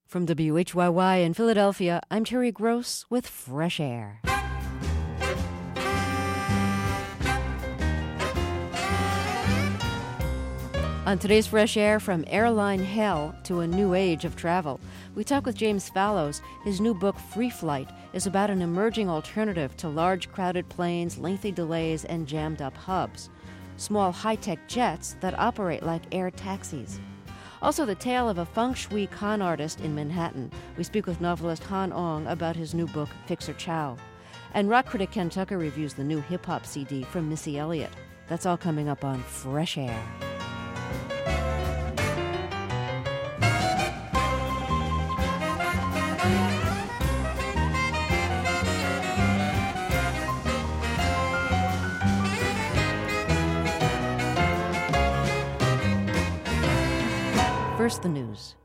From WHYY in Philadelphia, I'm Terry Gross with Fresh Air. On today's Fresh Air, from airline hell to a new age of travel, we talk with James Fallows. His new book, Free Flight, is about an emerging alternative to large crowded planes, lengthy delays, and jammed-up hubs. Small high-tech jets that operate like air taxis. Also, the tale of a feng shui con artist in Manhattan. We speak with novelist Han Ong about his new book, Fixer Chow. And rock critic Ken Tucker reviews the new hip-hop CD from Missy Elliott. That's all coming up on Fresh Air. First, the news.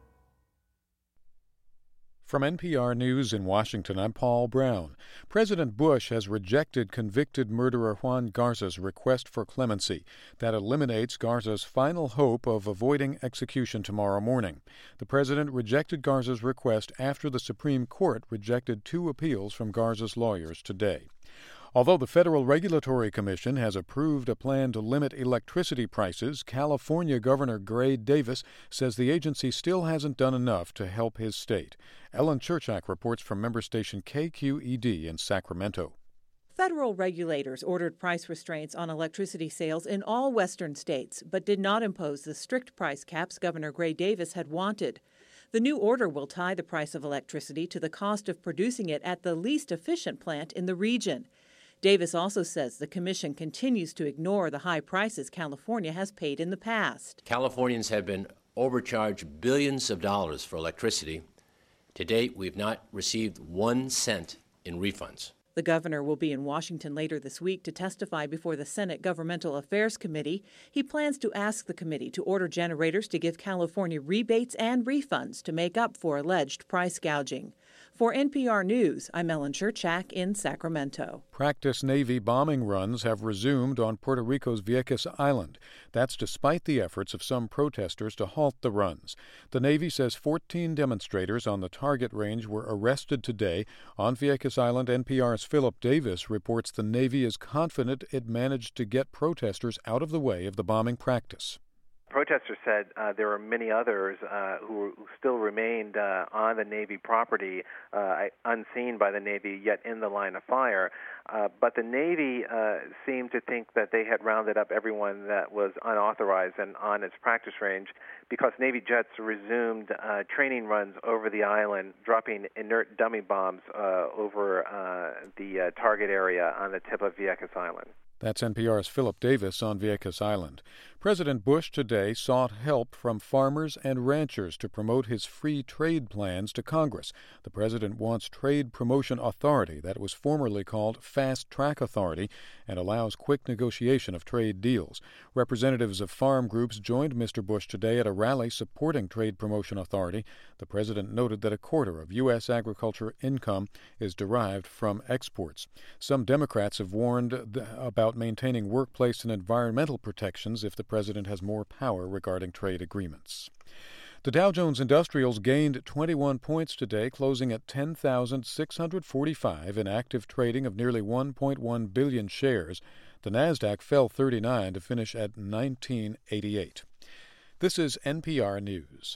From NPR News in Washington, I'm Paul Brown. President Bush has rejected convicted murderer Juan Garza's request for clemency. That eliminates Garza's final hope of avoiding execution tomorrow morning. The president rejected Garza's request after the Supreme Court rejected 2 appeals from Garza's lawyers today. Although the Federal Regulatory Commission has approved a plan to limit electricity prices, California Governor Gray Davis says the agency still hasn't done enough to help his state. Ellen Churchak reports from member station KQED in Sacramento. Federal regulators ordered price restraints on electricity sales in all western states, but did not impose the strict price caps Governor Gray Davis had wanted. The new order will tie the price of electricity to the cost of producing it at the least efficient plant in the region. Davis also says the commission continues to ignore the high prices California has paid in the past. Californians have been overcharged billions of dollars for electricity. To date, we've not received 1 cent in refunds. The governor will be in Washington later this week to testify before the Senate Governmental Affairs Committee. He plans to ask the committee to order generators to give California rebates and refunds to make up for alleged price gouging. For NPR News, I'm Ellen Churchak in Sacramento. Practice Navy bombing runs have resumed on Puerto Rico's Vieques Island. That's despite the efforts of some protesters to halt the runs. The Navy says 14 demonstrators on the target range were arrested today. On Vieques Island, NPR's Philip Davis reports the Navy is confident it managed to get protesters out of the way of the bombing practice. Protesters said there were many others who still remained on the Navy property, unseen by the Navy, yet in the line of fire. But the Navy seemed to think that they had rounded up everyone that was unauthorized and on its practice range, because Navy jets resumed training runs over the island, dropping inert dummy bombs over the target area on the tip of Vieques Island. That's NPR's Philip Davis on Vieques Island. President Bush today sought help from farmers and ranchers to promote his free trade plans to Congress. The president wants Trade Promotion Authority, that was formerly called Fast Track Authority, and allows quick negotiation of trade deals. Representatives of farm groups joined Mr. Bush today at a rally supporting Trade Promotion Authority. The president noted that a quarter of U.S. agriculture income is derived from exports. Some Democrats have warned about maintaining workplace and environmental protections if the president has more power regarding trade agreements. The Dow Jones Industrials gained 21 points today, closing at 10,645 in active trading of nearly 1.1 billion shares. The Nasdaq fell 39 to finish at 1988. This is NPR News.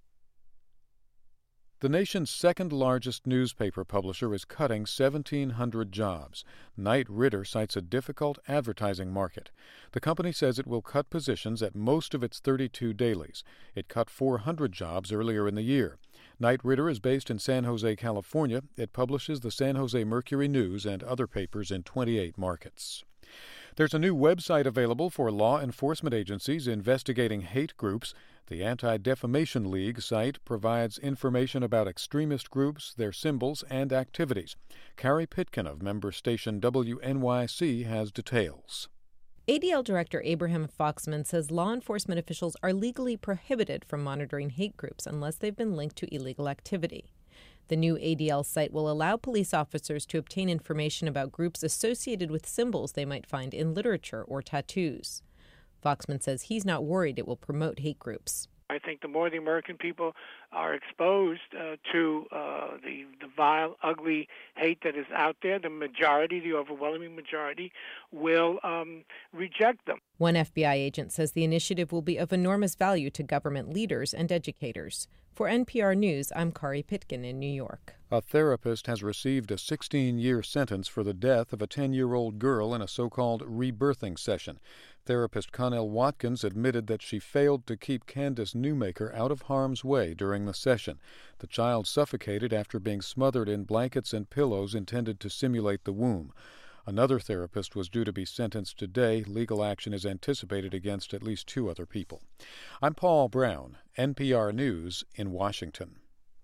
The nation's second-largest newspaper publisher is cutting 1,700 jobs. Knight Ridder cites a difficult advertising market. The company says it will cut positions at most of its 32 dailies. It cut 400 jobs earlier in the year. Knight Ridder is based in San Jose, California. It publishes the San Jose Mercury News and other papers in 28 markets. There's a new website available for law enforcement agencies investigating hate groups. The Anti-Defamation League site provides information about extremist groups, their symbols, and activities. Carrie Pitkin of member station WNYC has details. ADL Director Abraham Foxman says law enforcement officials are legally prohibited from monitoring hate groups unless they've been linked to illegal activity. The new ADL site will allow police officers to obtain information about groups associated with symbols they might find in literature or tattoos. Foxman says he's not worried it will promote hate groups. I think the more the American people are exposed to the vile, ugly hate that is out there, the majority, the overwhelming majority, will reject them. One FBI agent says the initiative will be of enormous value to government leaders and educators. For NPR News, I'm Kari Pitkin in New York. A therapist has received a 16-year sentence for the death of a 10-year-old girl in a so-called rebirthing session. Therapist Connell Watkins admitted that she failed to keep Candace Newmaker out of harm's way during the session. The child suffocated after being smothered in blankets and pillows intended to simulate the womb. Another therapist was due to be sentenced today. Legal action is anticipated against at least 2 other people. I'm Paul Brown, NPR News in Washington.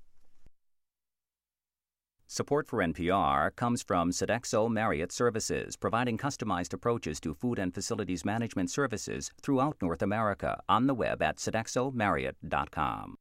Support for NPR comes from Sodexo Marriott Services, providing customized approaches to food and facilities management services throughout North America on the web at sodexomarriott.com.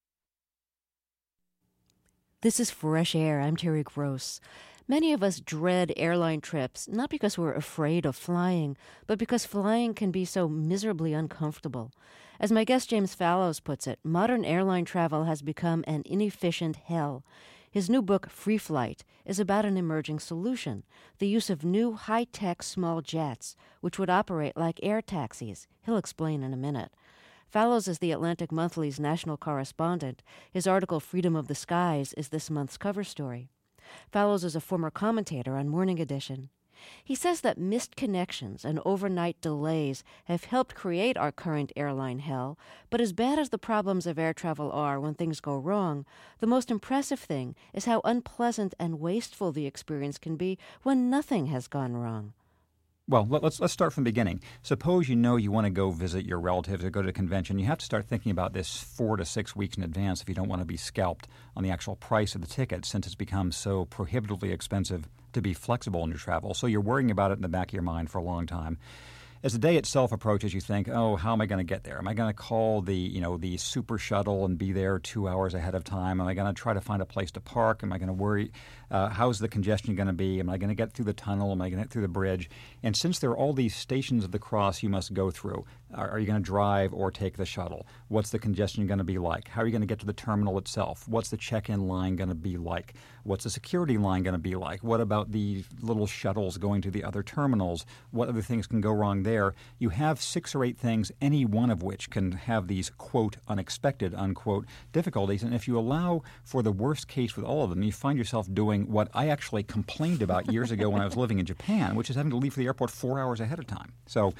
This is Fresh Air. I'm Terry Gross. Many of us dread airline trips, not because we're afraid of flying, but because flying can be so miserably uncomfortable. As my guest James Fallows puts it, modern airline travel has become an inefficient hell. His new book, Free Flight, is about an emerging solution, the use of new high-tech small jets, which would operate like air taxis. He'll explain in a minute. Fallows is the Atlantic Monthly's national correspondent. His article, Freedom of the Skies, is this month's cover story. Fallows is a former commentator on Morning Edition. He says that missed connections and overnight delays have helped create our current airline hell, but as bad as the problems of air travel are when things go wrong, the most impressive thing is how unpleasant and wasteful the experience can be when nothing has gone wrong. Well, let's start from the beginning. Suppose you know you want to go visit your relatives or go to a convention. You have to start thinking about this 4 to 6 weeks in advance if you don't want to be scalped on the actual price of the ticket, since it's become so prohibitively expensive to be flexible in your travel. So you're worrying about it in the back of your mind for a long time. As the day itself approaches, you think, oh, how am I going to get there? Am I going to call the super shuttle and be there 2 hours ahead of time? Am I going to try to find a place to park? Am I going to worry? How's the congestion going to be? Am I going to get through the tunnel? Am I going to get through the bridge? And since there are all these stations of the cross you must go through, are you going to drive or take the shuttle? What's the congestion going to be like? How are you going to get to the terminal itself? What's the check-in line going to be like? What's the security line going to be like? What about the little shuttles going to the other terminals? What other things can go wrong there? You have 6 or 8 things, any one of which can have these, quote, unexpected, unquote, difficulties. And if you allow for the worst case with all of them, you find yourself doing what I actually complained about years ago when I was living in Japan, which is having to leave for the airport 4 hours ahead of time. So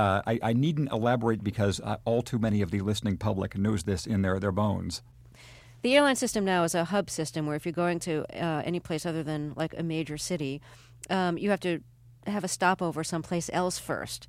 I needn't elaborate because all too many of the listening public knows this in their bones. The airline system now is a hub system where if you're going to any place other than like a major city, you have to have a stopover someplace else first.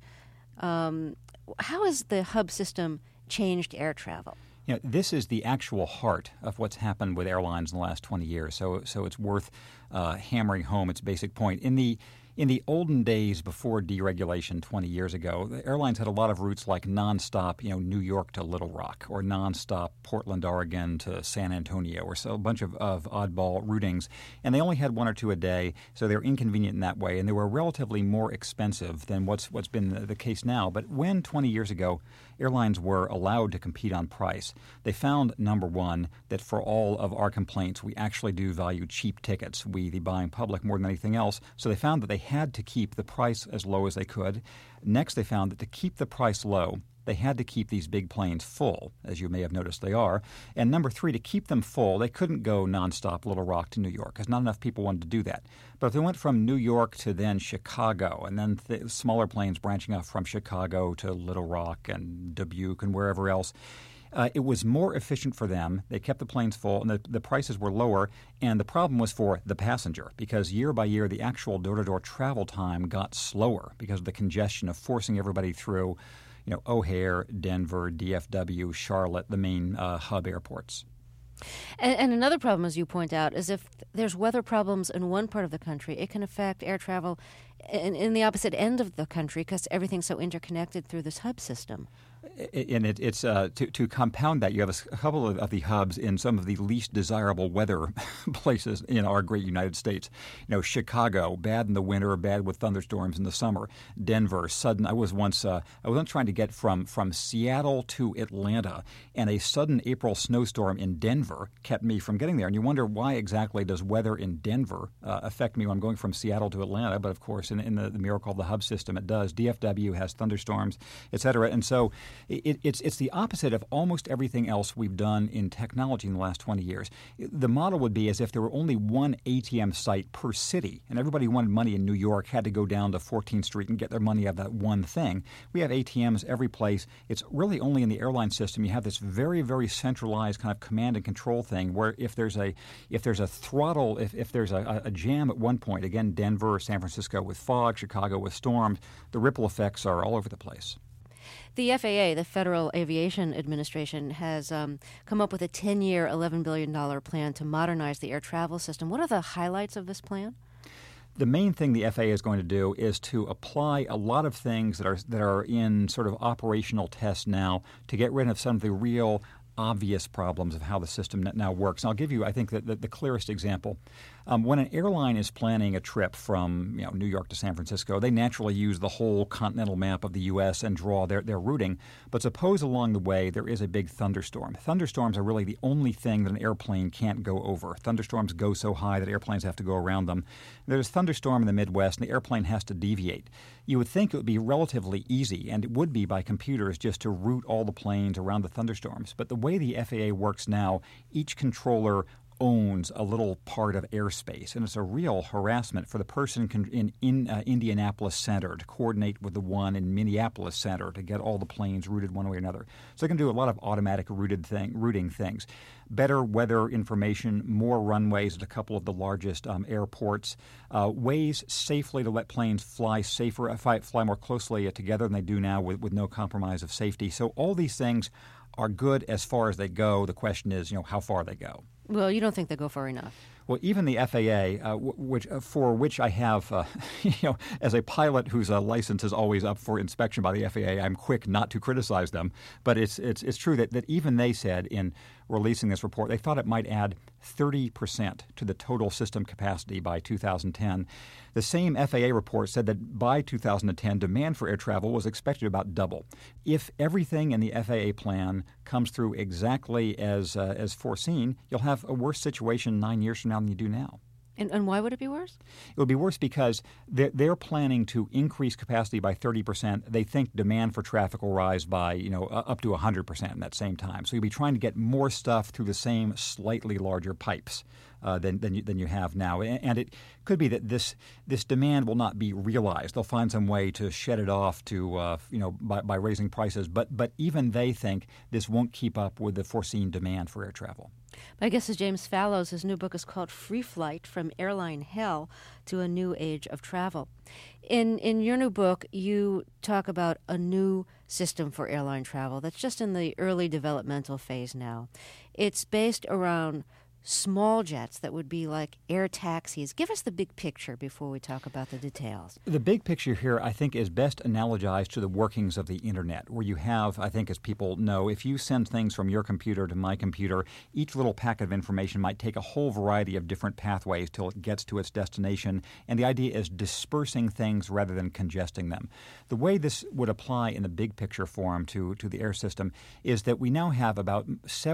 How has the hub system changed air travel? This is the actual heart of what's happened with airlines in the last 20 years. So it's worth hammering home its basic point. In the olden days before deregulation 20 years ago, the airlines had a lot of routes like nonstop, New York to Little Rock, or nonstop Portland, Oregon to San Antonio, or so a bunch of oddball routings. And they only had 1 or 2 a day, so they were inconvenient in that way. And they were relatively more expensive than what's been the case now. But when 20 years ago airlines were allowed to compete on price, they found, number one, that for all of our complaints, we actually do value cheap tickets, we, the buying public, more than anything else. So they found that they had to keep the price as low as they could. Next, they found that to keep the price low, they had to keep these big planes full, as you may have noticed they are. And number 3, to keep them full, they couldn't go nonstop Little Rock to New York because not enough people wanted to do that. But if they went from New York to then Chicago, and then smaller planes branching off from Chicago to Little Rock and Dubuque and wherever else, it was more efficient for them. They kept the planes full, and the prices were lower. And the problem was for the passenger, because year by year, the actual door-to-door travel time got slower because of the congestion of forcing everybody through, O'Hare, Denver, DFW, Charlotte, the main hub airports. And another problem, as you point out, is if there's weather problems in one part of the country, it can affect air travel in the opposite end of the country because everything's so interconnected through this hub system. And it's to compound that, you have a couple of the hubs in some of the least desirable weather places in our great United States. Chicago, bad in the winter, bad with thunderstorms in the summer. Denver, sudden. I was once trying to get from Seattle to Atlanta, and a sudden April snowstorm in Denver kept me from getting there. And you wonder, why exactly does weather in Denver affect me when I'm going from Seattle to Atlanta? But of course, in the miracle of the hub system, it does. DFW has thunderstorms, et cetera. And so it's the opposite of almost everything else we've done in technology in the last 20 years. The model would be as if there were only one ATM site per city, and everybody who wanted money in New York had to go down to 14th Street and get their money out of that one thing. We have ATMs every place. It's really only in the airline system you have this very, very centralized kind of command and control thing where if there's a throttle, if there's a jam at one point, again, Denver, San Francisco with fog, Chicago with storms, the ripple effects are all over the place. The FAA, the Federal Aviation Administration, has come up with a 10-year, $11 billion plan to modernize the air travel system. What are the highlights of this plan? The main thing the FAA is going to do is to apply a lot of things that are in sort of operational tests now to get rid of some of the real obvious problems of how the system now works. And I'll give you, I think, the clearest example. When an airline is planning a trip from New York to San Francisco, they naturally use the whole continental map of the U.S. and draw their routing. But suppose along the way there is a big thunderstorm. Thunderstorms are really the only thing that an airplane can't go over. Thunderstorms go so high that airplanes have to go around them. There's a thunderstorm in the Midwest, and the airplane has to deviate. You would think it would be relatively easy, and it would be by computers, just to route all the planes around the thunderstorms. But the way the FAA works now, each controller owns a little part of airspace, and it's a real harassment for the person in Indianapolis Center to coordinate with the one in Minneapolis Center to get all the planes routed one way or another. So they can do a lot of automatic routing things. Better weather information, more runways at a couple of the largest airports, ways safely to let planes fly more closely together than they do now with no compromise of safety. So all these things are good as far as they go. The question is, how far they go. Well, you don't think they go far enough. Well, even the FAA, for which I have, as a pilot whose license is always up for inspection by the FAA, I'm quick not to criticize them. But it's true that even they said in releasing this report, they thought it might add 30% to the total system capacity by 2010. The same FAA report said that by 2010, demand for air travel was expected to about double. If everything in the FAA plan comes through exactly as foreseen, you'll have a worse situation 9 years from now than you do now. And why would it be worse? It would be worse because they're planning to increase capacity by 30%. They think demand for traffic will rise by up to 100% in that same time. So you'll be trying to get more stuff through the same slightly larger pipes than you have now. And it could be that this demand will not be realized. They'll find some way to shed it off to by raising prices. But even they think this won't keep up with the foreseen demand for air travel. My guest is James Fallows. His new book is called Free Flight: From Airline Hell to a New Age of Travel. In your new book, you talk about a new system for airline travel that's just in the early developmental phase now. It's based around small jets that would be like air taxis. Give us the big picture before we talk about the details. The big picture here, I think, is best analogized to the workings of the Internet, where you have, I think, as people know, if you send things from your computer to my computer, each little packet of information might take a whole variety of different pathways till it gets to its destination, and the idea is dispersing things rather than congesting them. The way this would apply in the big picture form to the air system is that we now have about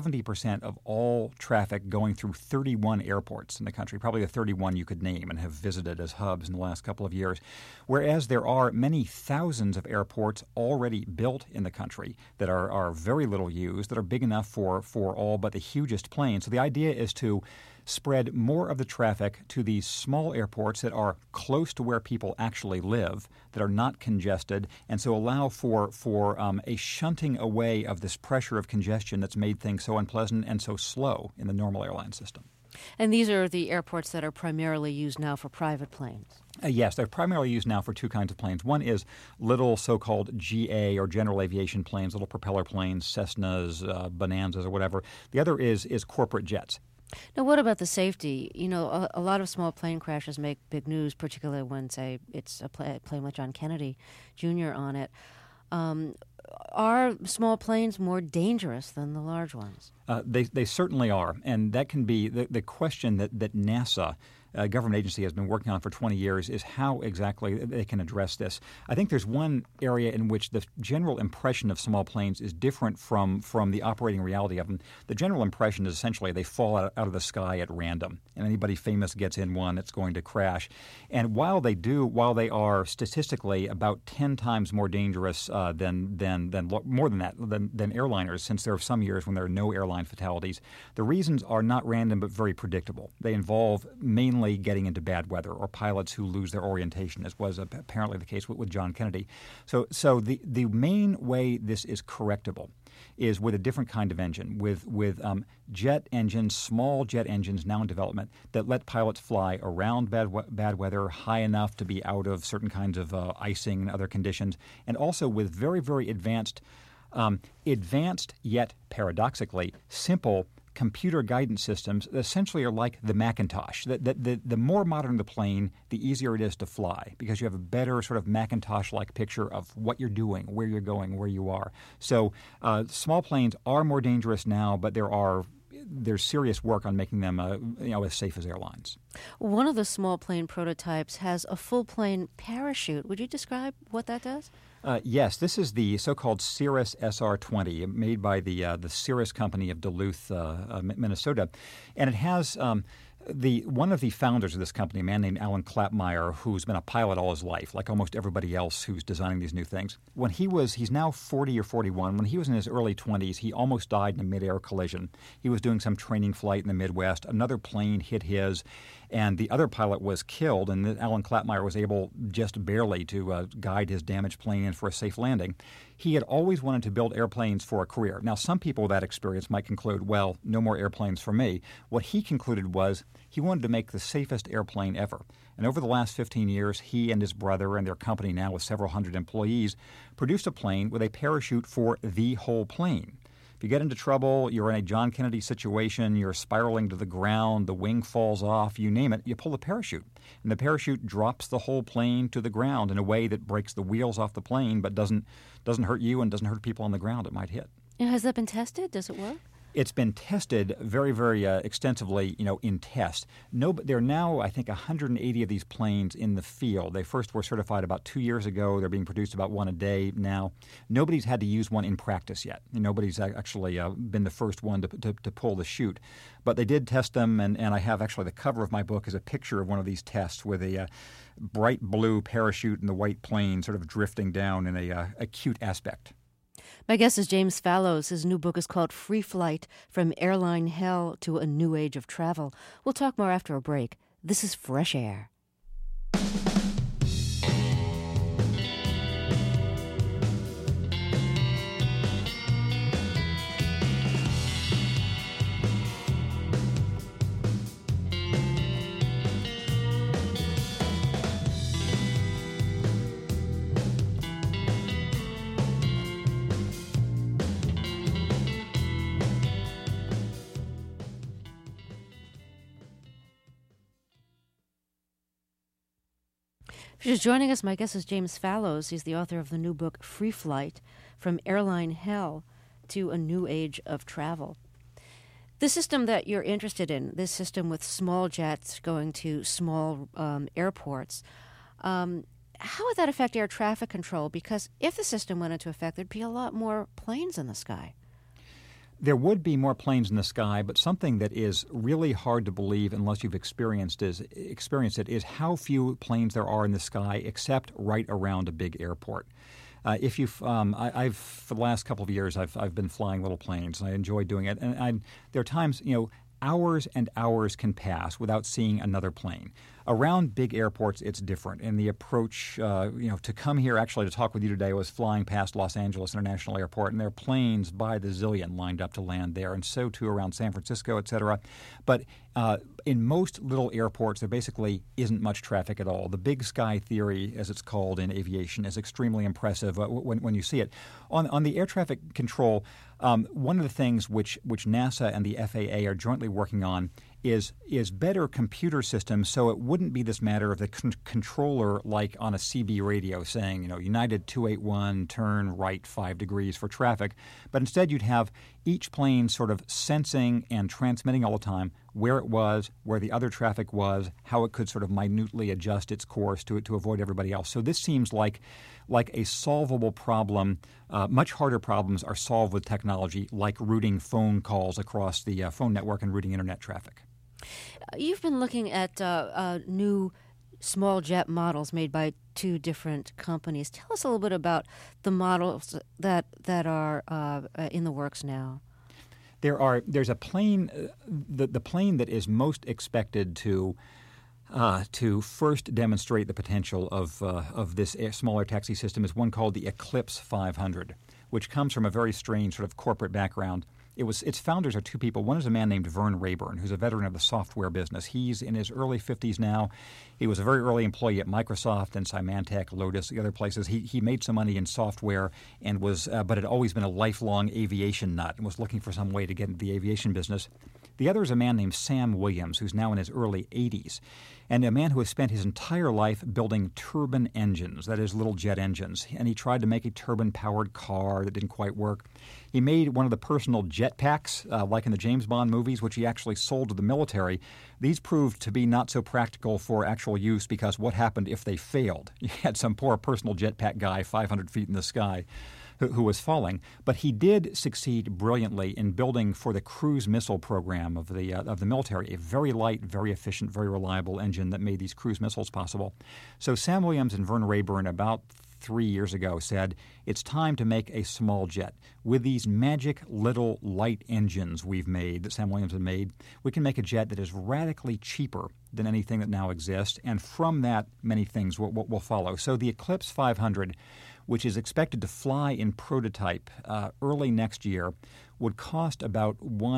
70% of all traffic going through 31 airports in the country, probably the 31 you could name and have visited as hubs in the last couple of years, whereas there are many thousands of airports already built in the country that are very little used, that are big enough for all but the hugest planes. So the idea is to spread more of the traffic to these small airports that are close to where people actually live, that are not congested, and so allow for a shunting away of this pressure of congestion that's made things so unpleasant and so slow in the normal airline system. And these are the airports that are primarily used now for private planes. Yes, they're primarily used now for two kinds of planes. One is little so-called GA or general aviation planes, little propeller planes, Cessnas, Bonanzas or whatever. The other is corporate jets. Now, what about the safety? A lot of small plane crashes make big news, particularly when, say, it's a plane with John Kennedy Jr. on it. are small planes more dangerous than the large ones? They certainly are, and that can be the question that NASA, a government agency, has been working on for 20 years is how exactly they can address this. I think there's one area in which the general impression of small planes is different from the operating reality of them. The general impression is essentially they fall out of the sky at random, and anybody famous gets in one, it's going to crash. And while they are statistically about 10 times more dangerous than airliners, since there are some years when there are no airline fatalities, the reasons are not random but very predictable. They involve mainly getting into bad weather or pilots who lose their orientation, as was apparently the case with John Kennedy. So the main way this is correctable is with a different kind of engine, with jet engines, small jet engines now in development that let pilots fly around bad weather high enough to be out of certain kinds of icing and other conditions, and also with very, very advanced yet paradoxically simple computer guidance systems that essentially are like the Macintosh. The more modern the plane, the easier it is to fly because you have a better sort of Macintosh-like picture of what you're doing, where you're going, where you are. So small planes are more dangerous now, but there's serious work on making them as safe as airlines. One of the small plane prototypes has a full plane parachute. Would you describe what that does? Yes, this is the so-called Cirrus SR-20, made by the Cirrus Company of Duluth, Minnesota, and it has one of the founders of this company, a man named Alan Klappmeyer, who's been a pilot all his life, like almost everybody else who's designing these new things. He's now 40 or 41. When he was in his early 20s, he almost died in a mid-air collision. He was doing some training flight in the Midwest. Another plane hit his, and the other pilot was killed, and Alan Klappmeyer was able just barely to guide his damaged plane in for a safe landing. He had always wanted to build airplanes for a career. Now, some people with that experience might conclude, well, no more airplanes for me. What he concluded was he wanted to make the safest airplane ever. And over the last 15 years, he and his brother and their company, now with several hundred employees, produced a plane with a parachute for the whole plane. If you get into trouble, you're in a John Kennedy situation, you're spiraling to the ground, the wing falls off, you name it, you pull the parachute. And the parachute drops the whole plane to the ground in a way that breaks the wheels off the plane but doesn't hurt you and doesn't hurt people on the ground it might hit. Has that been tested? Does it work? It's been tested very, very extensively, in test. There are now, I think, 180 of these planes in the field. They first were certified about 2 years ago. They're being produced about one a day now. Nobody's had to use one in practice yet. Nobody's actually been the first one to pull the chute. But they did test them, and I have actually the cover of my book is a picture of one of these tests with a bright blue parachute and the white plane sort of drifting down in a cute aspect. My guest is James Fallows. His new book is called Free Flight, From Airline Hell to a New Age of Travel. We'll talk more after a break. This is Fresh Air. If you're just joining us, my guest is James Fallows. He's the author of the new book, Free Flight, From Airline Hell to a New Age of Travel. The system that you're interested in, this system with small jets going to small airports, how would that affect air traffic control? Because if the system went into effect, there'd be a lot more planes in the sky. There would be more planes in the sky, but something that is really hard to believe unless you've experienced it is how few planes there are in the sky except right around a big airport. I've for the last couple of years I've been flying little planes and I enjoy doing it. And there are times hours and hours can pass without seeing another plane. Around big airports, it's different. And the approach, to come here actually to talk with you today, I was flying past Los Angeles International Airport, and there are planes by the zillion lined up to land there, and so too around San Francisco, et cetera. But in most little airports, there basically isn't much traffic at all. The big sky theory, as it's called in aviation, is extremely impressive when you see it. On the air traffic control, one of the things which NASA and the FAA are jointly working on is better computer systems, so it wouldn't be this matter of the controller like on a CB radio saying, United 281, turn right 5 degrees for traffic. But instead you'd have each plane sort of sensing and transmitting all the time where it was, where the other traffic was, how it could sort of minutely adjust its course to avoid everybody else. So this seems like a solvable problem. Much harder problems are solved with technology, like routing phone calls across the phone network and routing Internet traffic. You've been looking at new small jet models made by 2 different companies. Tell us a little bit about the models that are in the works now. There's a plane, the plane that is most expected to first demonstrate the potential of this smaller taxi system is one called the Eclipse 500, which comes from a very strange sort of corporate background. Its founders are 2 people. One is a man named Vern Rayburn, who's a veteran of the software business. He's in his early 50s now. He was a very early employee at Microsoft and Symantec, Lotus, the other places. He made some money in software and but had always been a lifelong aviation nut and was looking for some way to get into the aviation business. The other is a man named Sam Williams, who's now in his early 80s, and a man who has spent his entire life building turbine engines, that is, little jet engines. And he tried to make a turbine-powered car that didn't quite work. He made one of the personal jetpacks, like in the James Bond movies, which he actually sold to the military. These proved to be not so practical for actual use because what happened if they failed? You had some poor personal jetpack guy 500 feet in the sky who was falling, but he did succeed brilliantly in building for the cruise missile program of the military a very light, very efficient, very reliable engine that made these cruise missiles possible. So Sam Williams and Vern Rayburn about 3 years ago said, it's time to make a small jet. With these magic little light engines we've made, that Sam Williams had made, we can make a jet that is radically cheaper than anything that now exists, and from that, many things will follow. So the Eclipse 500, which is expected to fly in prototype early next year, would cost about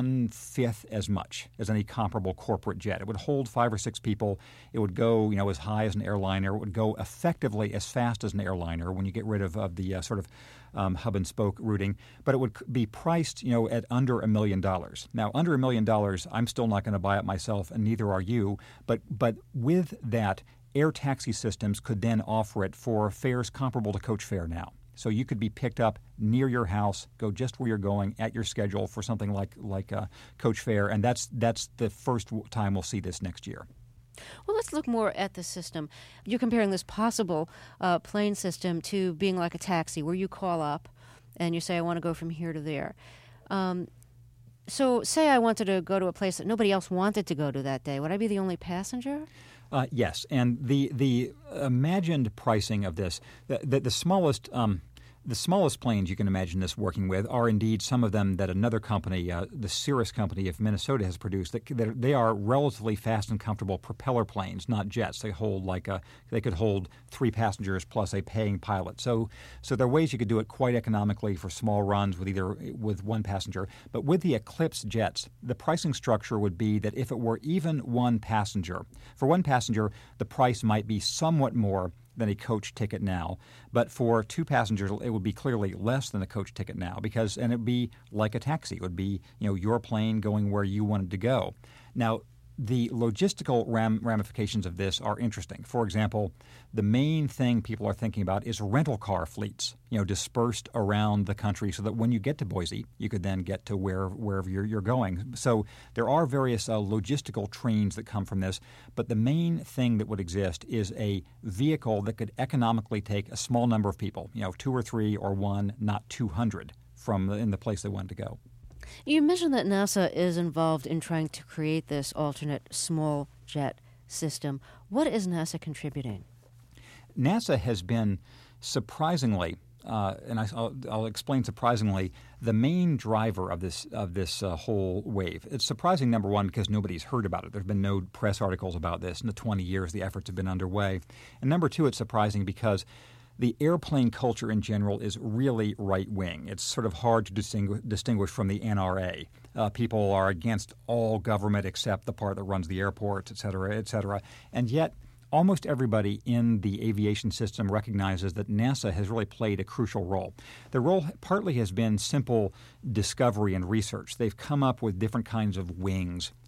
1/5 as much as any comparable corporate jet. It would hold 5 or 6 people. It would go, as high as an airliner. It would go effectively as fast as an airliner when you get rid of the sort of hub and spoke routing. But it would be priced, at under $1 million. Now, under $1 million, I'm still not going to buy it myself, and neither are you. But with that, air taxi systems could then offer it for fares comparable to coach fare now. So you could be picked up near your house, go just where you're going at your schedule for something like coach fare, and that's the first time we'll see this next year. Well, let's look more at the system. You're comparing this possible plane system to being like a taxi, where you call up and you say, I want to go from here to there. So say I wanted to go to a place that nobody else wanted to go to that day. Would I be the only passenger? Yes, and the imagined pricing of this, the smallest planes you can imagine this working with are indeed some of them that another company, the Cirrus Company of Minnesota, has produced. They are relatively fast and comfortable propeller planes, not jets. They hold they could hold 3 passengers plus a paying pilot. So there are ways you could do it quite economically for small runs with 1 passenger. But with the Eclipse jets, the pricing structure would be that if it were even 1 passenger, for 1 passenger, the price might be somewhat more than a coach ticket now. But for 2 passengers, it would be clearly less than a coach ticket now and it would be like a taxi. It would be, your plane going where you wanted to go. Now, the logistical ramifications of this are interesting. For example, the main thing people are thinking about is rental car fleets, dispersed around the country so that when you get to Boise, you could then get to wherever you're going. So there are various logistical trains that come from this, but the main thing that would exist is a vehicle that could economically take a small number of people, 2 or 3 or 1, not 200, in the place they wanted to go. You mentioned that NASA is involved in trying to create this alternate small jet system. What is NASA contributing? NASA has been surprisingly, and I'll explain surprisingly, the main driver of this whole wave. It's surprising, number one, because nobody's heard about it. There's been no press articles about this in the 20 years the efforts have been underway. And number two, it's surprising because the airplane culture in general is really right-wing. It's sort of hard to distinguish from the NRA. People are against all government except the part that runs the airports, et cetera, et cetera. And yet almost everybody in the aviation system recognizes that NASA has really played a crucial role. The role partly has been simple discovery and research. They've come up with different kinds of wings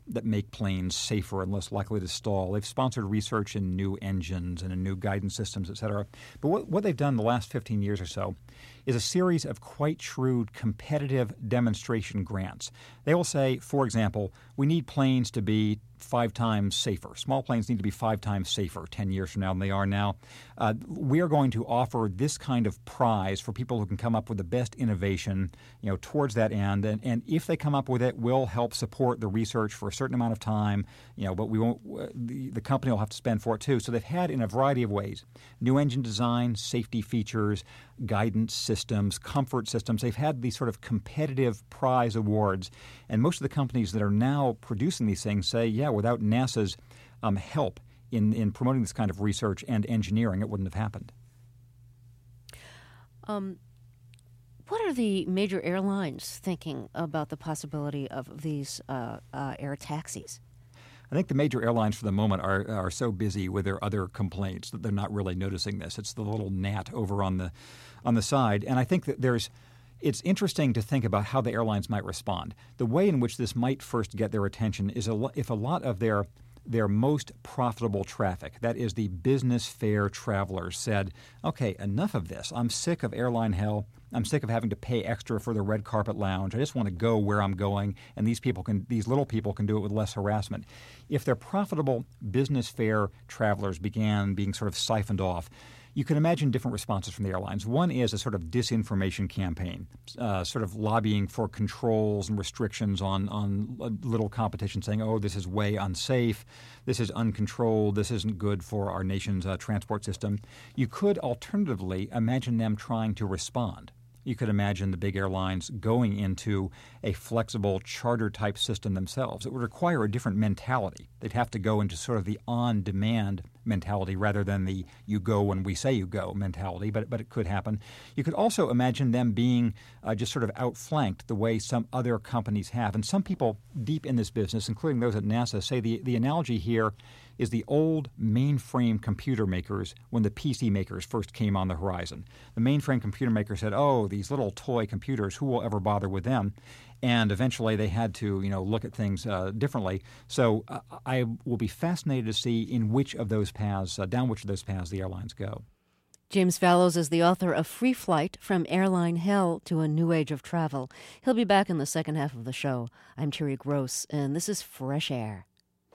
that make planes safer and less likely to stall. They've sponsored research in new engines and in new guidance systems, et cetera. But what they've done the last 15 years or so is a series of quite shrewd competitive demonstration grants. They will say, for example, we need planes to be 5 times safer. Small planes need to be 5 times safer 10 years from now than they are now. We are going to offer this kind of prize for people who can come up with the best innovation, towards that end. And if they come up with it, we'll help support the research for a certain amount of time, but we won't. The company will have to spend for it too. So they've had, in a variety of ways, new engine design, safety features, guidance systems, comfort systems. They've had these sort of competitive prize awards. And most of the companies that are now producing these things say, without NASA's help in promoting this kind of research and engineering, it wouldn't have happened. What are the major airlines thinking about the possibility of these air taxis? I think the major airlines for the moment are so busy with their other complaints that they're not really noticing this. It's the little gnat over on the side. And I think that it's interesting to think about how the airlines might respond. The way in which this might first get their attention is if a lot of their most profitable traffic, that is the business fare travelers, said, okay, enough of this. I'm sick of airline hell. I'm sick of having to pay extra for the red carpet lounge. I just want to go where I'm going, and these little people can do it with less harassment. If their profitable business fare travelers began being sort of siphoned off, you can imagine different responses from the airlines. One is a sort of disinformation campaign, sort of lobbying for controls and restrictions on little competition, saying, oh, this is way unsafe, this is uncontrolled, this isn't good for our nation's transport system. You could alternatively imagine them trying to respond. You could imagine the big airlines going into a flexible charter-type system themselves. It would require a different mentality. They'd have to go into sort of the on-demand mentality rather than the you go when we say you go mentality, but it could happen. You could also imagine them being just sort of outflanked the way some other companies have. And some people deep in this business, including those at NASA, say the analogy here is the old mainframe computer makers when the PC makers first came on the horizon. The mainframe computer maker said, oh, these little toy computers, who will ever bother with them? And eventually they had to, look at things differently. So I will be fascinated to see in which of those paths, down which of those paths the airlines go. James Fallows is the author of Free Flight, From Airline Hell to a New Age of Travel. He'll be back in the second half of the show. I'm Terry Gross, and this is Fresh Air.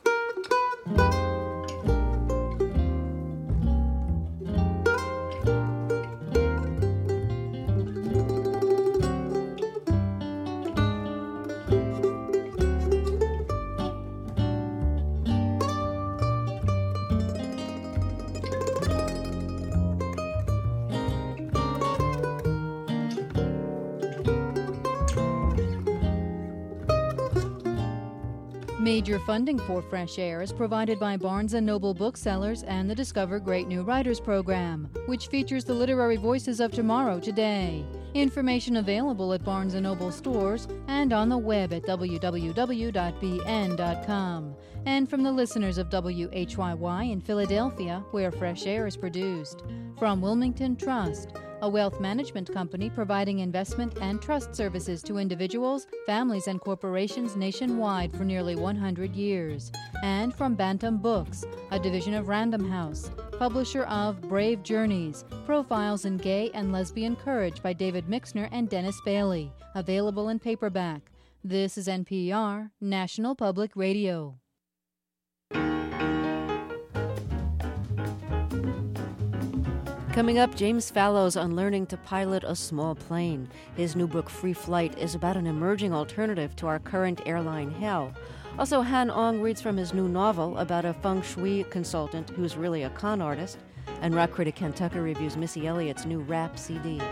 Major funding for Fresh Air is provided by Barnes & Noble Booksellers and the Discover Great New Writers program, which features the literary voices of tomorrow today. Information available at Barnes & Noble stores and on the web at www.bn.com. And from the listeners of WHYY in Philadelphia, where Fresh Air is produced. From Wilmington Trust, a wealth management company providing investment and trust services to individuals, families, and corporations nationwide for nearly 100 years. And from Bantam Books, a division of Random House, publisher of Brave Journeys, Profiles in Gay and Lesbian Courage by David Mixner and Dennis Bailey, available in paperback. This is NPR, National Public Radio. Coming up, James Fallows on learning to pilot a small plane. His new book, Free Flight, is about an emerging alternative to our current airline hell. Also, Han Ong reads from his new novel about a feng shui consultant who's really a con artist. And rock critic Ken Tucker reviews Missy Elliott's new rap CD.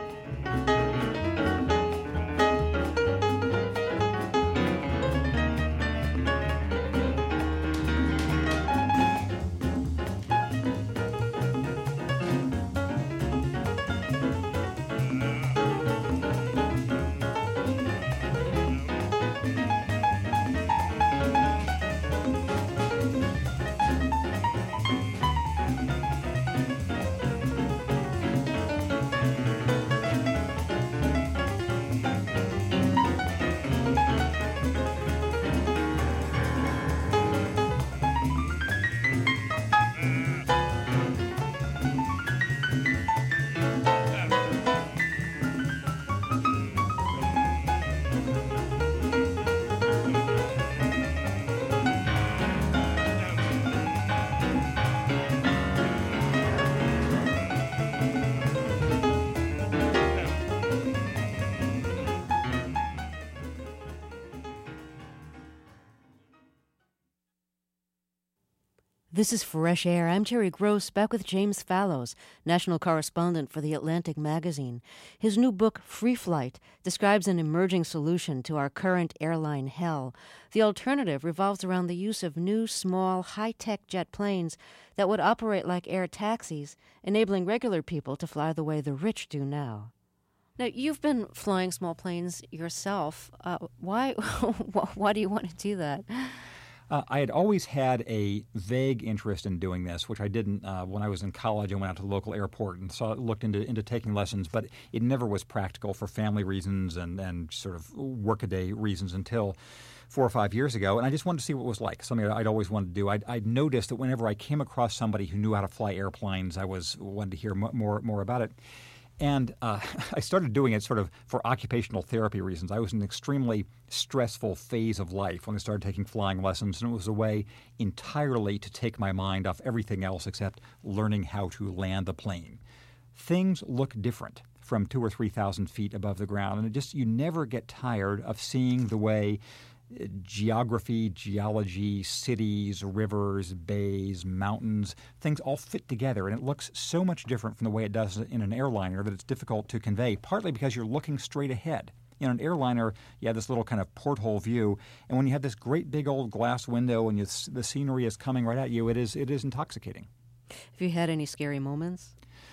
This is Fresh Air. I'm Terry Gross, back with James Fallows, national correspondent for The Atlantic magazine. His new book, Free Flight, describes an emerging solution to our current airline hell. The alternative revolves around the use of new, small, high-tech jet planes that would operate like air taxis, enabling regular people to fly the way the rich do now. Now, you've been flying small planes yourself. Why do you want to do that? I had always had a vague interest in doing this, which I didn't when I was in college. I went out to the local airport and looked into taking lessons, but it never was practical for family reasons and sort of workaday reasons until 4 or 5 years ago. And I just wanted to see what it was like, something I'd always wanted to do. I'd noticed that whenever I came across somebody who knew how to fly airplanes, I wanted to hear more about it. And I started doing it sort of for occupational therapy reasons. I was in an extremely stressful phase of life when I started taking flying lessons, and it was a way entirely to take my mind off everything else except learning how to land the plane. Things look different from 2,000 or 3,000 feet above the ground, and you never get tired of seeing the way geography, geology, cities, rivers, bays, mountains, things all fit together. And it looks so much different from the way it does in an airliner that it's difficult to convey, partly because you're looking straight ahead. In an airliner, you have this little kind of porthole view, and when you have this great big old glass window and the scenery is coming right at you, it is intoxicating. Have you had any scary moments?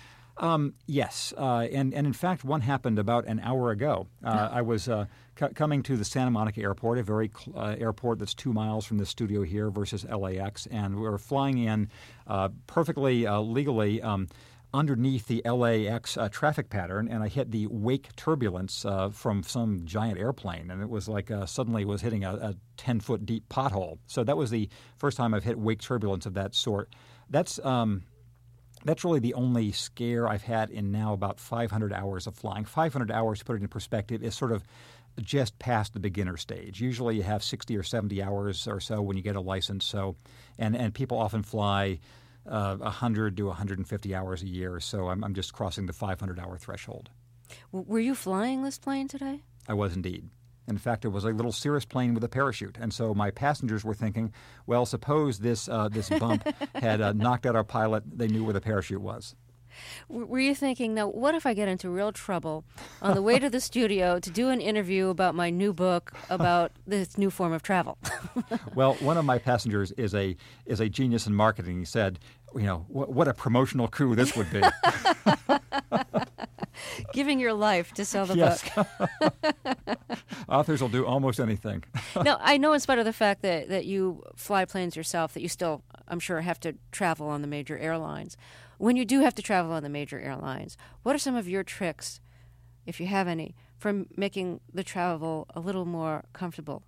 Yes, and in fact, one happened about an hour ago. I was coming to the Santa Monica airport, a very airport that's 2 miles from the studio here versus LAX, and we were flying in perfectly legally underneath the LAX traffic pattern, and I hit the wake turbulence from some giant airplane, and it was like suddenly was hitting a 10-foot deep pothole. So that was the first time I've hit wake turbulence of that sort. That's really the only scare I've had in now about 500 hours of flying. 500 hours, to put it in perspective, is sort of just past the beginner stage. Usually you have 60 or 70 hours or so when you get a license. So, and people often fly 100 to 150 hours a year. So I'm just crossing the 500-hour threshold. Were you flying this plane today? I was indeed. In fact, it was a little Cirrus plane with a parachute. And so my passengers were thinking, well, suppose this bump had knocked out our pilot. They knew where the parachute was. Were you thinking, now, what if I get into real trouble on the way to the studio to do an interview about my new book about this new form of travel? Well, one of my passengers is a genius in marketing. He said, what a promotional coup this would be. Giving your life to sell the book. Authors will do almost anything. Now, I know in spite of the fact that you fly planes yourself, that you still, I'm sure, have to travel on the major airlines. When you do have to travel on the major airlines, what are some of your tricks, if you have any, for making the travel a little more comfortable?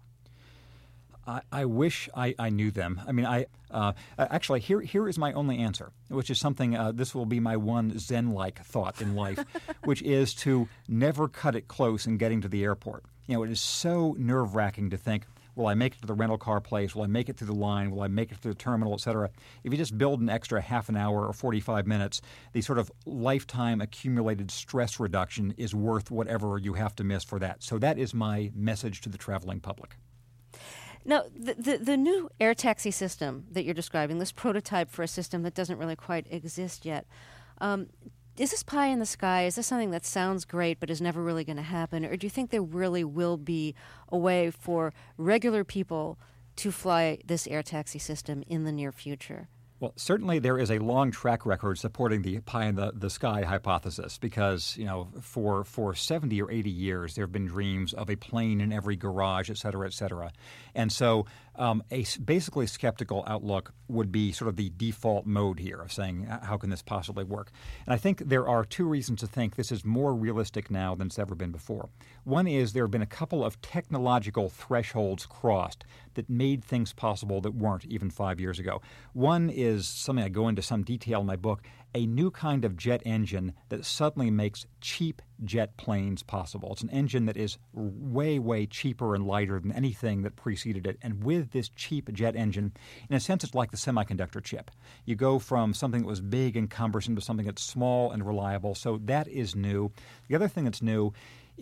I wish I knew them. I mean, actually, here is my only answer, which is something, this will be my one Zen-like thought in life, which is to never cut it close in getting to the airport. It is so nerve-wracking to think, will I make it to the rental car place? Will I make it through the line? Will I make it to the terminal, et cetera? If you just build an extra half an hour or 45 minutes, the sort of lifetime accumulated stress reduction is worth whatever you have to miss for that. So that is my message to the traveling public. Now, the new air taxi system that you're describing, this prototype for a system that doesn't really quite exist yet, is this pie in the sky? Is this something that sounds great but is never really going to happen? Or do you think there really will be a way for regular people to fly this air taxi system in the near future? Well, certainly there is a long track record supporting the pie in the sky hypothesis because, for 70 or 80 years there have been dreams of a plane in every garage, et cetera, et cetera. And so a basically skeptical outlook would be sort of the default mode here of saying, how can this possibly work? And I think there are two reasons to think this is more realistic now than it's ever been before. One is there have been a couple of technological thresholds crossed that made things possible that weren't even 5 years ago. One is something I go into some detail in my book, a new kind of jet engine that suddenly makes cheap jet planes possible. It's an engine that is way, way cheaper and lighter than anything that preceded it. And with this cheap jet engine, in a sense, it's like the semiconductor chip. You go from something that was big and cumbersome to something that's small and reliable. So that is new. The other thing that's new is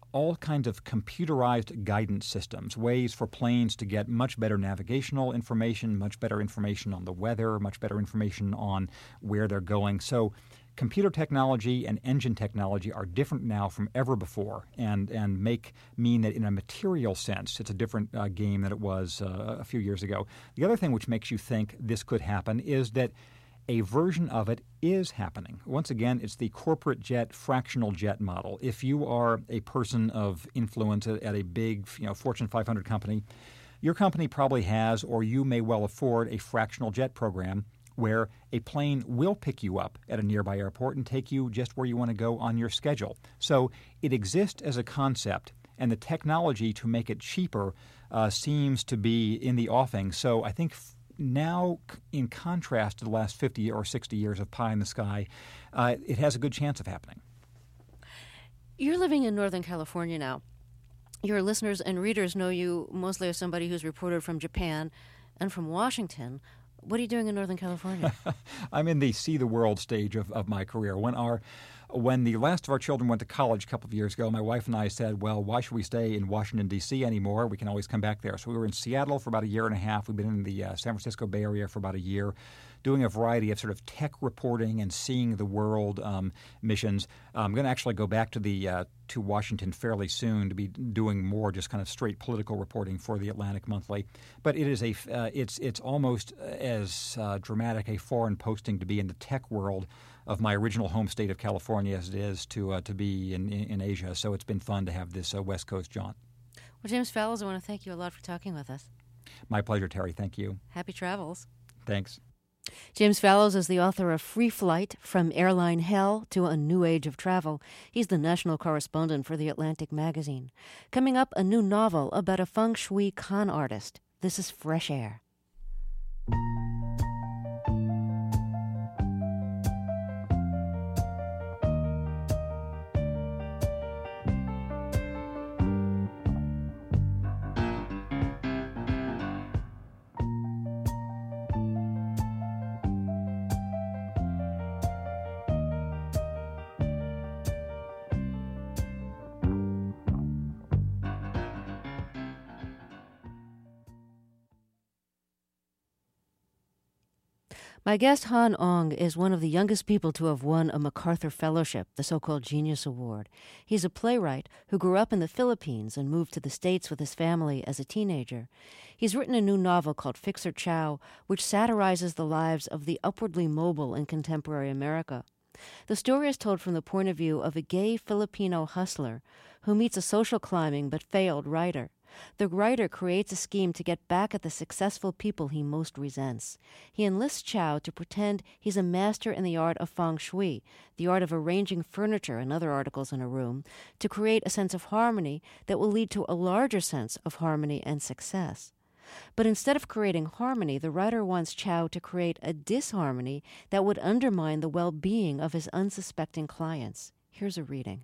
all kinds of computerized guidance systems, ways for planes to get much better navigational information, much better information on the weather, much better information on where they're going. So computer technology and engine technology are different now from ever before and mean that in a material sense it's a different game than it was a few years ago. The other thing which makes you think this could happen is that a version of it is happening. Once again, it's the corporate jet, fractional jet model. If you are a person of influence at a big, Fortune 500 company, your company probably has, or you may well afford, a fractional jet program where a plane will pick you up at a nearby airport and take you just where you want to go on your schedule. So it exists as a concept, and the technology to make it cheaper seems to be in the offing. So I think now, in contrast to the last 50 or 60 years of pie in the sky, it has a good chance of happening. You're living in Northern California now. Your listeners and readers know you mostly as somebody who's reported from Japan and from Washington. What are you doing in Northern California? I'm in the see the world stage of my career. When the last of our children went to college a couple of years ago, my wife and I said, well, why should we stay in Washington, D.C. anymore? We can always come back there. So we were in Seattle for about a year and a half. We've been in the San Francisco Bay Area for about a year, doing a variety of sort of tech reporting and seeing the world missions. I'm going to actually go back to Washington fairly soon to be doing more just kind of straight political reporting for the Atlantic Monthly. But it is it's almost as dramatic a foreign posting to be in the tech world of my original home state of California as it is to be in Asia. So it's been fun to have this West Coast jaunt. Well, James Fallows, I want to thank you a lot for talking with us. My pleasure, Terry. Thank you. Happy travels. Thanks. James Fallows is the author of Free Flight, From Airline Hell to a New Age of Travel. He's the national correspondent for The Atlantic magazine. Coming up, a new novel about a feng shui con artist. This is Fresh Air. My guest, Han Ong, is one of the youngest people to have won a MacArthur Fellowship, the so-called Genius Award. He's a playwright who grew up in the Philippines and moved to the States with his family as a teenager. He's written a new novel called Fixer Chow, which satirizes the lives of the upwardly mobile in contemporary America. The story is told from the point of view of a gay Filipino hustler who meets a social climbing but failed writer. The writer creates a scheme to get back at the successful people he most resents. He enlists Chow to pretend he's a master in the art of feng shui, the art of arranging furniture and other articles in a room, to create a sense of harmony that will lead to a larger sense of harmony and success. But instead of creating harmony, the writer wants Chow to create a disharmony that would undermine the well-being of his unsuspecting clients. Here's a reading.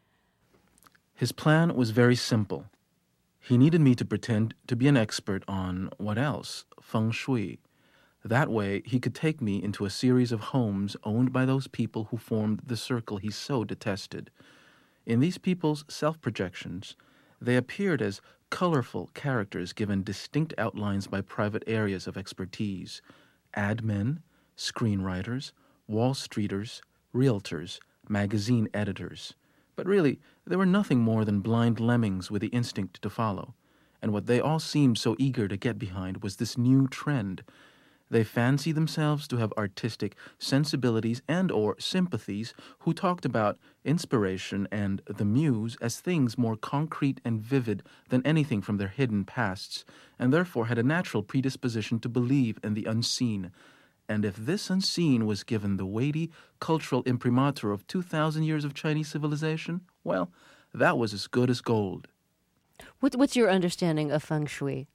His plan was very simple. He needed me to pretend to be an expert on, what else? Feng shui. That way, he could take me into a series of homes owned by those people who formed the circle he so detested. In these people's self-projections, they appeared as colorful characters given distinct outlines by private areas of expertise: ad men, screenwriters, Wall Streeters, realtors, magazine editors. But really, they were nothing more than blind lemmings with the instinct to follow. And what they all seemed so eager to get behind was this new trend. They fancied themselves to have artistic sensibilities and or sympathies, who talked about inspiration and the muse as things more concrete and vivid than anything from their hidden pasts, and therefore had a natural predisposition to believe in the unseen. And if this unseen was given the weighty cultural imprimatur of 2,000 years of Chinese civilization, well, that was as good as gold. What's your understanding of feng shui?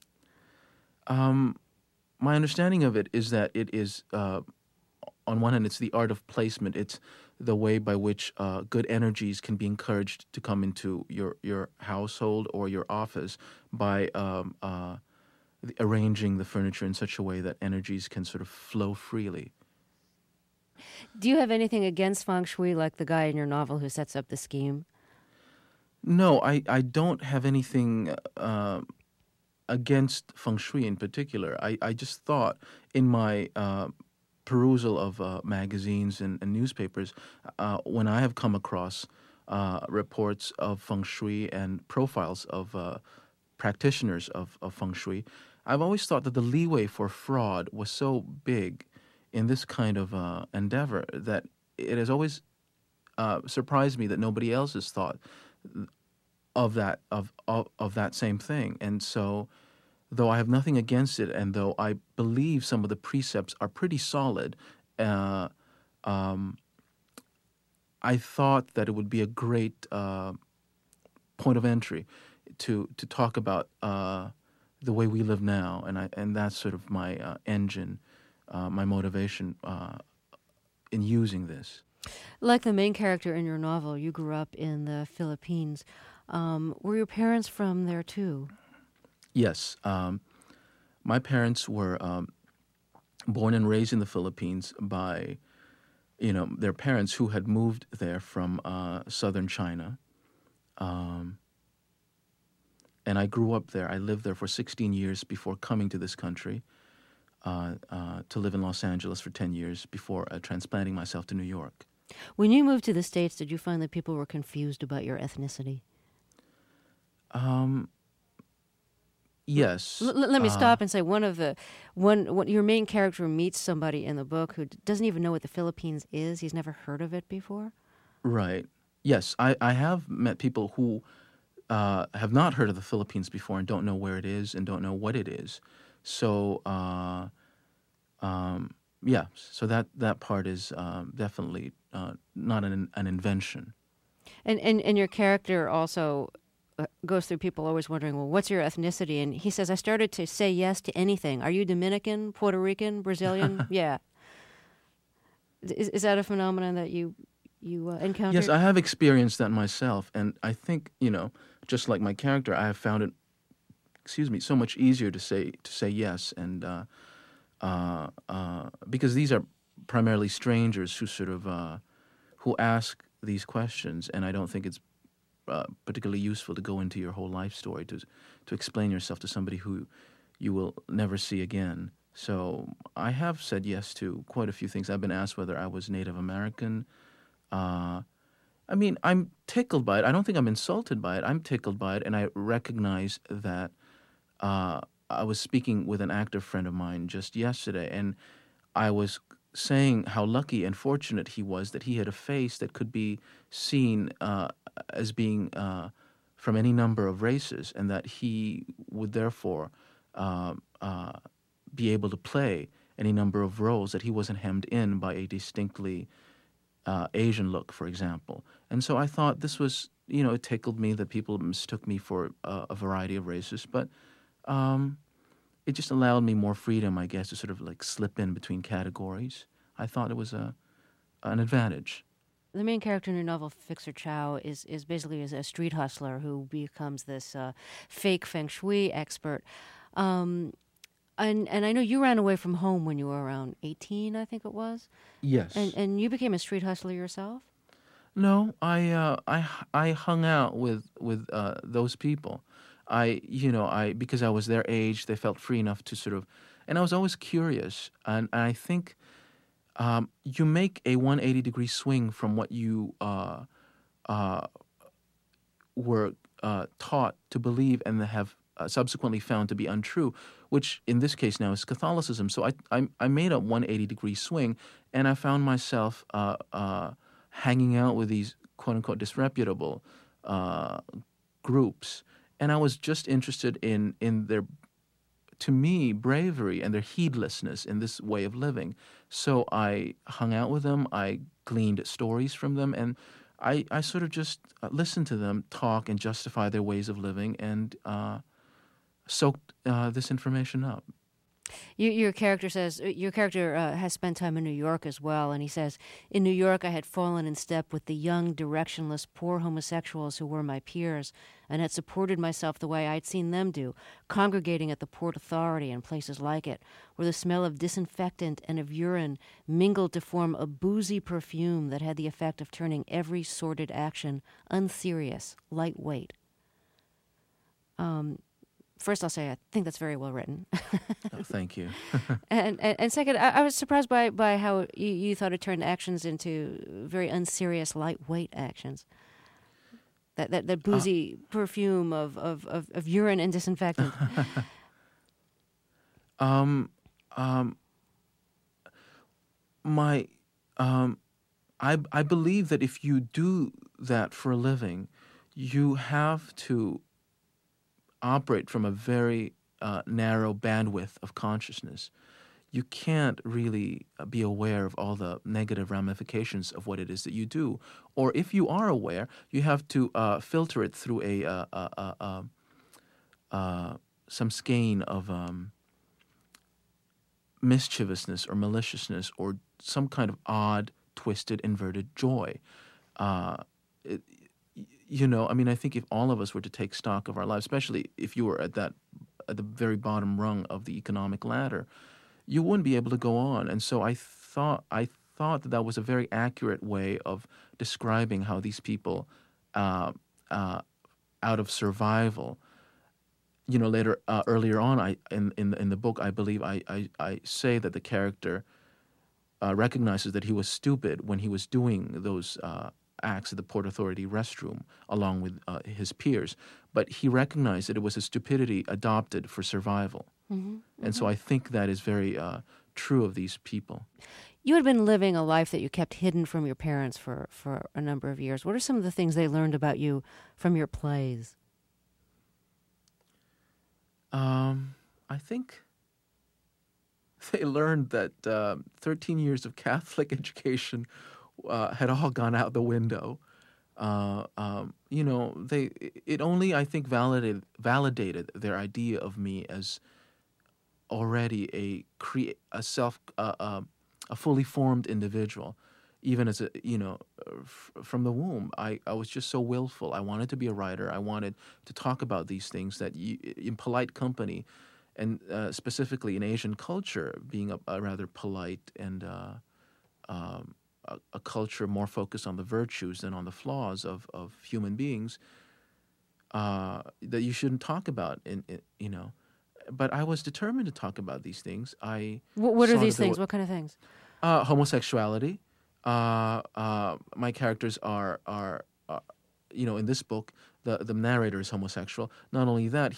My understanding of it is that it is, on one hand, it's the art of placement. It's the way by which good energies can be encouraged to come into your household or your office by arranging the furniture in such a way that energies can sort of flow freely. Do you have anything against feng shui, like the guy in your novel who sets up the scheme? No, I don't have anything against feng shui in particular. I just thought in my perusal of magazines and newspapers, when I have come across reports of feng shui and profiles of practitioners of feng shui, I've always thought that the leeway for fraud was so big in this kind of endeavor that it has always surprised me that nobody else has thought of that same thing. And so, though I have nothing against it, and though I believe some of the precepts are pretty solid, I thought that it would be a great point of entry to talk about the way we live now, and that's sort of my engine, my motivation in using this. Like the main character in your novel, you grew up in the Philippines. Were your parents from there too? Yes. My parents were born and raised in the Philippines by, their parents who had moved there from southern China. And I grew up there. I lived there for 16 years before coming to this country to live in Los Angeles for 10 years before transplanting myself to New York. When you moved to the States, did you find that people were confused about your ethnicity? Yes. Let me stop and say when your main character meets somebody in the book who doesn't even know what the Philippines is. He's never heard of it before. Right. Yes, I have met people who have not heard of the Philippines before and don't know where it is and don't know what it is. So, yeah. So that part is definitely not an invention. And your character also goes through people always wondering, well, what's your ethnicity? And he says, I started to say yes to anything. Are you Dominican, Puerto Rican, Brazilian? Yeah. Is that a phenomenon that you encountered? Yes, I have experienced that myself. And I think, just like my character, I have found it, so much easier to say yes. And because these are primarily strangers who sort of, who ask these questions. And I don't think it's particularly useful to go into your whole life story to explain yourself to somebody who you will never see again. So I have said yes to quite a few things. I've been asked whether I was Native American. I'm tickled by it. I don't think I'm insulted by it. I'm tickled by it, and I recognize that I was speaking with an actor friend of mine just yesterday, and I was saying how lucky and fortunate he was that he had a face that could be seen as being from any number of races, and that he would therefore be able to play any number of roles, that he wasn't hemmed in by a distinctly Asian look, for example. And so I thought this was, it tickled me that people mistook me for a variety of races, but it just allowed me more freedom, I guess, to sort of like slip in between categories. I thought it was an advantage. The main character in your novel, Fixer Chow, is basically a street hustler who becomes this fake feng shui expert. And I know you ran away from home when you were around 18, I think it was. Yes. And you became a street hustler yourself? No, I hung out with those people. Because I was their age, they felt free enough to sort of, and I was always curious. And I think you make a 180-degree swing from what you were taught to believe and have subsequently found to be untrue, which in this case now is Catholicism. So I made a 180-degree swing, and I found myself hanging out with these quote-unquote disreputable groups. And I was just interested in their, to me, bravery and their heedlessness in this way of living. So I hung out with them, I gleaned stories from them, and I sort of just listened to them talk and justify their ways of living and soaked this information up. Your character says has spent time in New York as well, and he says, "In New York, I had fallen in step with the young, directionless, poor homosexuals who were my peers, and had supported myself the way I'd seen them do, congregating at the Port Authority and places like it, where the smell of disinfectant and of urine mingled to form a boozy perfume that had the effect of turning every sordid action unserious, lightweight." First, I'll say I think that's very well written. Oh, thank you. and second, I was surprised by how you thought it turned actions into very unserious, lightweight actions. That boozy perfume of urine and disinfectant. I believe that if you do that for a living, you have to operate from a very narrow bandwidth of consciousness. You can't really be aware of all the negative ramifications of what it is that you do. Or if you are aware, you have to filter it through some skein of mischievousness or maliciousness or some kind of odd, twisted, inverted joy. I think if all of us were to take stock of our lives, especially if you were at the very bottom rung of the economic ladder, you wouldn't be able to go on. And so I thought that was a very accurate way of describing how these people, out of survival, earlier on, in the book, I believe I say that the character recognizes that he was stupid when he was doing those acts at the Port Authority restroom along with his peers, but he recognized that it was a stupidity adopted for survival. Mm-hmm. And so I think that is very true of these people. You had been living a life that you kept hidden from your parents for a number of years. What are some of the things they learned about you from your plays? I think they learned that 13 years of Catholic education had all gone out the window. It only, I think, validated their idea of me as already a fully formed individual. Even as from the womb, I was just so willful. I wanted to be a writer. I wanted to talk about these things that in polite company, and specifically in Asian culture, being a rather polite and a culture more focused on the virtues than on the flaws of human beings, that you shouldn't talk about. But I was determined to talk about these things. What are these things? What kind of things? Homosexuality. My characters are in this book, the narrator is homosexual. Not only that,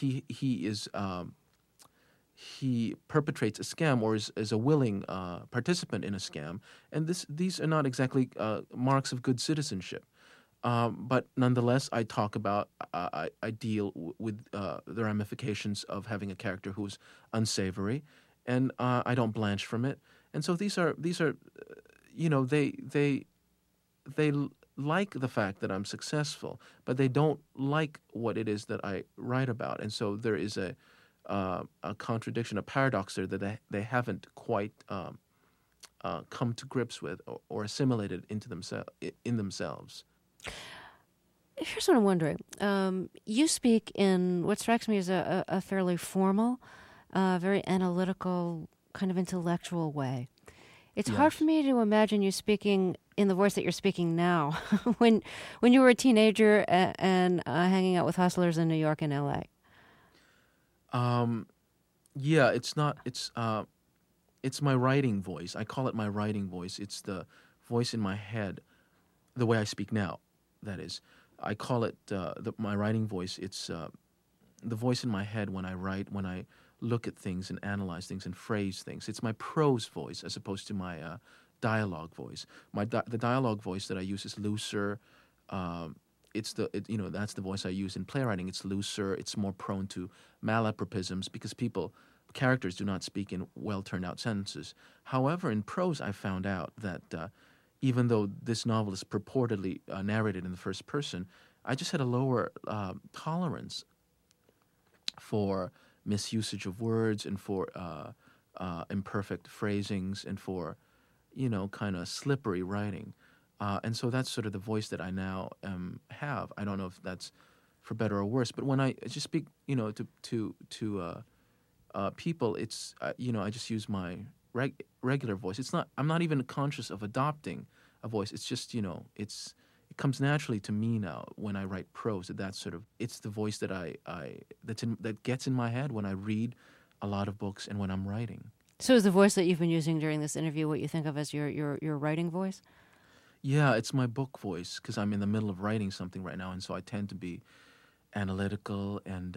he perpetrates a scam or is a willing participant in a scam, and these are not exactly marks of good citizenship. But nonetheless, I talk about, I deal with the ramifications of having a character who's unsavory, and I don't blanch from it. And so these are they like the fact that I'm successful, but they don't like what it is that I write about, and so there is a contradiction, a paradox there that they haven't quite come to grips with or assimilated in themselves. Here's what I'm wondering. You speak in what strikes me as a fairly formal, very analytical, kind of intellectual way. It's hard for me to imagine you speaking in the voice that you're speaking now when you were a teenager and hanging out with hustlers in New York and L.A. It's my writing voice. I call it my writing voice. It's the voice in my head, the way I speak now, that is. I call it my writing voice. It's the voice in my head when I write, when I look at things and analyze things and phrase things. It's my prose voice as opposed to my dialogue voice. The dialogue voice that I use is looser. That's the voice I use in playwriting. It's looser. It's more prone to malapropisms because characters do not speak in well-turned-out sentences. However, in prose, I found out that even though this novel is purportedly narrated in the first person, I just had a lower tolerance for misusage of words and for imperfect phrasings and for, kind of slippery writing. And so that's sort of the voice that I now have. I don't know if that's for better or worse, but when I just speak, to people, it's, I just use my regular voice. I'm not even conscious of adopting a voice. It's just, it comes naturally to me now when I write prose. It's the voice that that gets in my head when I read a lot of books and when I'm writing. So is the voice that you've been using during this interview what you think of as your writing voice? Yeah, it's my book voice because I'm in the middle of writing something right now, and so I tend to be analytical and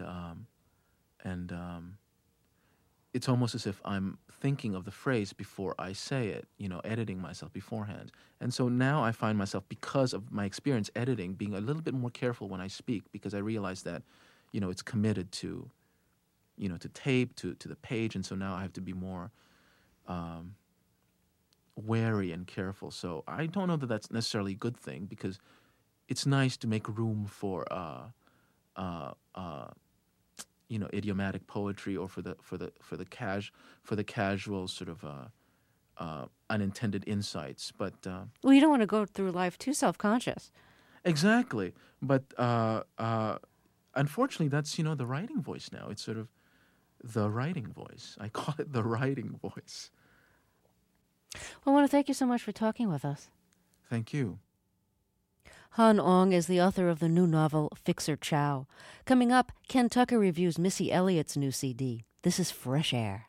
it's almost as if I'm thinking of the phrase before I say it, editing myself beforehand. And so now I find myself, because of my experience editing, being a little bit more careful when I speak because I realize that, it's committed to, to tape, to the page, and so now I have to be more wary and careful. So I don't know that that's necessarily a good thing because it's nice to make room for idiomatic poetry or for the casual sort of unintended insights. But well, you don't want to go through life too self-conscious. Exactly, but unfortunately, that's the writing voice now. It's sort of the writing voice. I call it the writing voice. Well, I want to thank you so much for talking with us. Thank you. Han Ong is the author of the new novel Fixer Chow. Coming up, Ken Tucker reviews Missy Elliott's new CD. This is Fresh Air.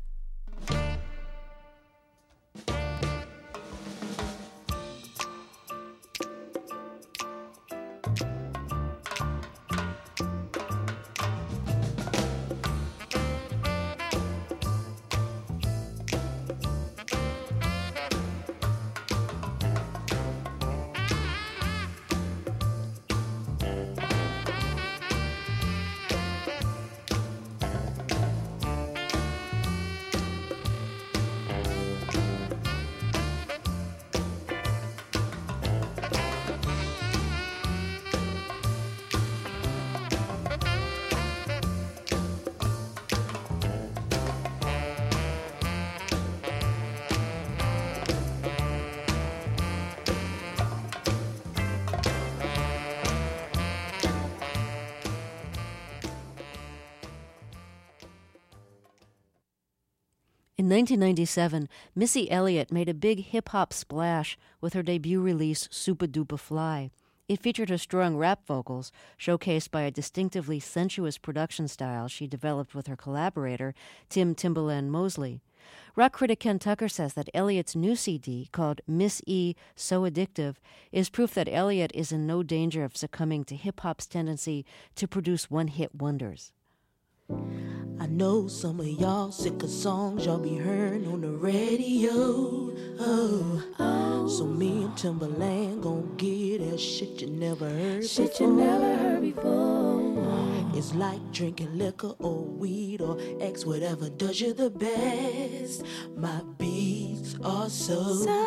In 1997, Missy Elliott made a big hip-hop splash with her debut release, Supa Dupa Fly. It featured her strong rap vocals, showcased by a distinctively sensuous production style she developed with her collaborator, Tim Timbaland Mosley. Rock critic Ken Tucker says that Elliott's new CD, called Miss E, So Addictive, is proof that Elliott is in no danger of succumbing to hip-hop's tendency to produce one-hit wonders. I know some of y'all sick of songs y'all be hearing on the radio. So me and Timbaland gon' get that shit you never heard before. It's like drinking liquor or weed or X, whatever does you the best. My beats are so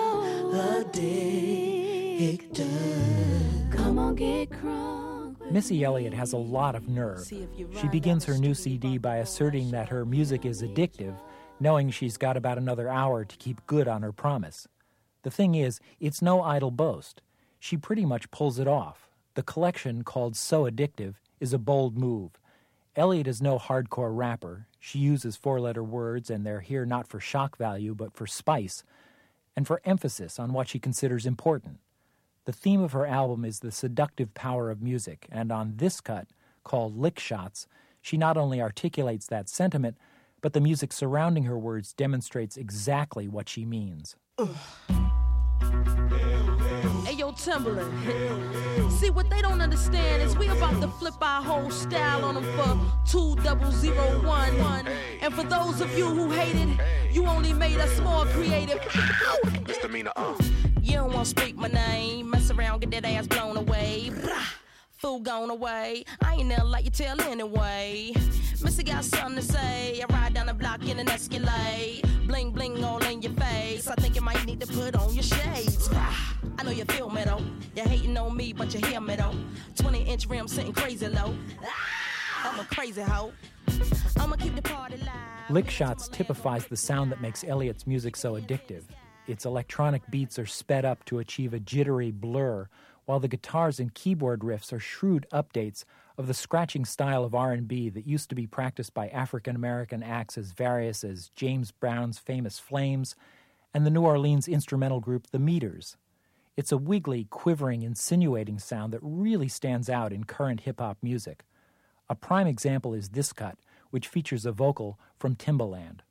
addictive. Come on, get crunk. Missy Elliott has a lot of nerve. She begins her new CD by asserting that her music is addictive, knowing she's got about another hour to keep good on her promise. The thing is, it's no idle boast. She pretty much pulls it off. The collection, called So Addictive, is a bold move. Elliott is no hardcore rapper. She uses four-letter words, and they're here not for shock value, but for spice, and for emphasis on what she considers important. The theme of her album is the seductive power of music, and on this cut, called Lick Shots, she not only articulates that sentiment, but the music surrounding her words demonstrates exactly what she means. Hey, yo, Timbaland. See, what they don't understand is we about to flip our whole style on them for 2001. And for those of you who hated, you only made us more creative. Misdemeanor, You don't want to speak my name. Mess around, get that ass blown away. Fool gone away. I ain't never like you tell anyway. Missy got something to say. I ride down the block in an Escalade. Bling bling all in your face. I think you might need to put on your shades. I know you feel me though. You're hating on me, but you hear me though. 20-inch rim sitting crazy low. I'm a crazy hoe. I'ma keep the party live. Lick Shots typifies the sound that makes Elliot's music so addictive. Its electronic beats are sped up to achieve a jittery blur, while the guitars and keyboard riffs are shrewd updates of the scratching style of R&B that used to be practiced by African-American acts as various as James Brown's famous Flames and the New Orleans instrumental group The Meters. It's a wiggly, quivering, insinuating sound that really stands out in current hip-hop music. A prime example is this cut, which features a vocal from Timbaland.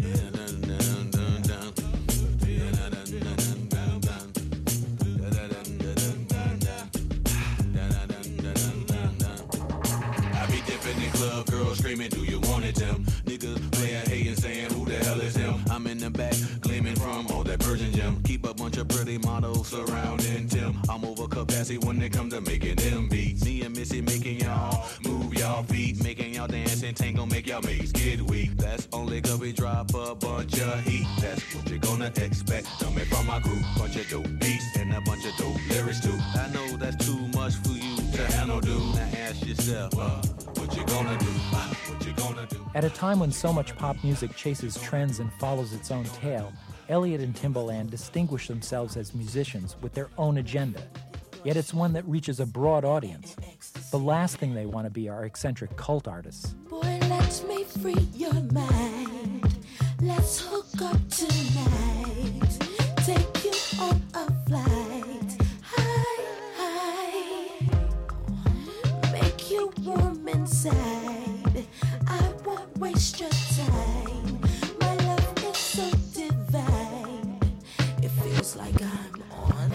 Club girls screaming, do you want it, Tim? Niggas playin' hatin', saying, who the hell is him? I'm in the back, gleaming from all that Persian gem. Keep a bunch of pretty models surrounding Tim. I'm over capacity when it comes to making them beats. Me and Missy making y'all move y'all feet, making y'all dance and tango, make y'all mates get weak. That's only 'cause we drop a bunch of heat. That's what you're gonna expect coming from my group. Bunch of dope beats and a bunch of dope lyrics too. I know that's too much for you to handle, dude. Now ask yourself, what you gonna do? What you gonna do? At a time when so much pop music chases trends and follows its own tail, Elliot and Timbaland distinguish themselves as musicians with their own agenda. Yet it's one that reaches a broad audience. The last thing they want to be are eccentric cult artists. Boy, let me free your mind. Let's hook up tonight. Take you on a flight. High. Make you warm inside. I won't waste your time. My love is so divine. It feels like I'm on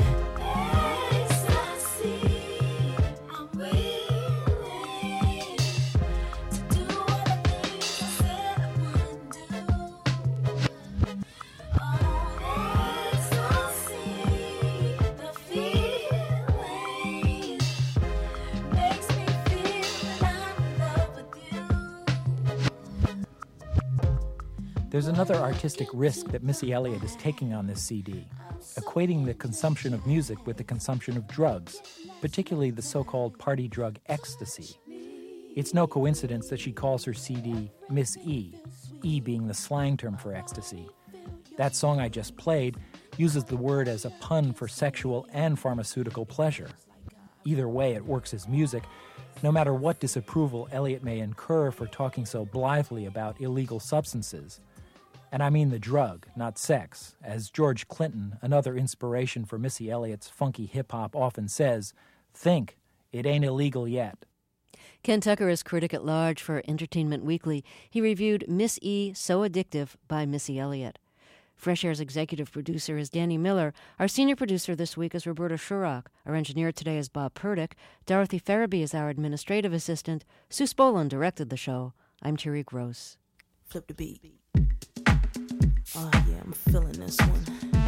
ecstasy. I'm willing to do all the things I said I wouldn't do. On ecstasy, the feeling makes me feel that I'm in love with you. There's another artistic risk that Missy Elliott is taking on this CD, equating the consumption of music with the consumption of drugs, particularly the so-called party drug ecstasy. It's no coincidence that she calls her CD Miss E, E being the slang term for ecstasy. That song I just played uses the word as a pun for sexual and pharmaceutical pleasure. Either way, it works as music, no matter what disapproval Elliott may incur for talking so blithely about illegal substances. And I mean the drug, not sex. As George Clinton, another inspiration for Missy Elliott's funky hip-hop, often says, think, it ain't illegal yet. Ken Tucker is critic at large for Entertainment Weekly. He reviewed Miss E, So Addictive by Missy Elliott. Fresh Air's executive producer is Danny Miller. Our senior producer this week is Roberta Shurrock. Our engineer today is Bob Purdick. Dorothy Farabee is our administrative assistant. Sue Spolin directed the show. I'm Terry Gross. Flip the beat. Oh yeah, I'm feeling this one.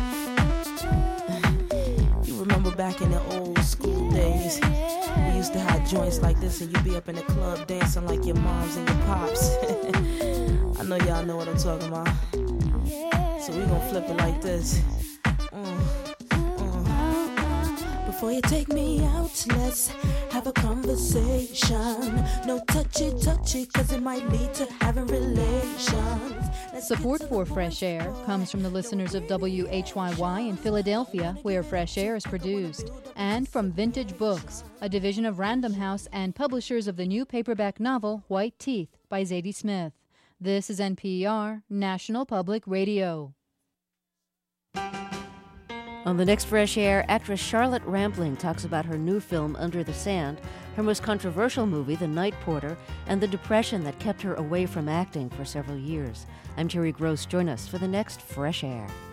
You remember back in the old school days, we used to have joints like this and you'd be up in the club dancing like your moms and your pops. I know y'all know what I'm talking about. So we gonna flip it like this. Before you take me out, let's have a conversation. No touchy, cause it might lead to having relations. Support for Fresh Air comes from the listeners of WHYY in Philadelphia, where Fresh Air is produced, and from Vintage Books, a division of Random House and publishers of the new paperback novel White Teeth by Zadie Smith. This is NPR, National Public Radio. On the next Fresh Air, actress Charlotte Rampling talks about her new film, Under the Sand, her most controversial movie, The Night Porter, and the depression that kept her away from acting for several years. I'm Terry Gross. Join us for the next Fresh Air.